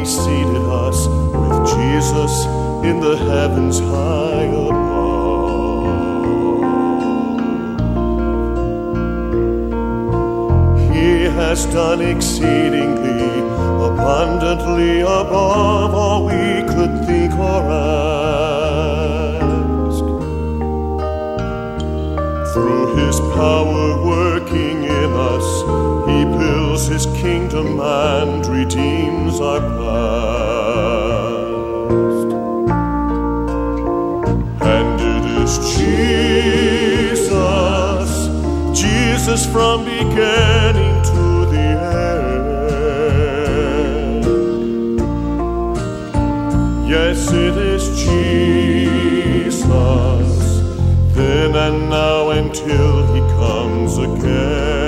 seated us with Jesus in the heavens high above. He has done exceedingly abundantly above all we could think or ask. Through his power working in us, he builds his kingdom and redeems our past. And it is Jesus from beginning to the end. Yes, it is Jesus, then and now until he comes again.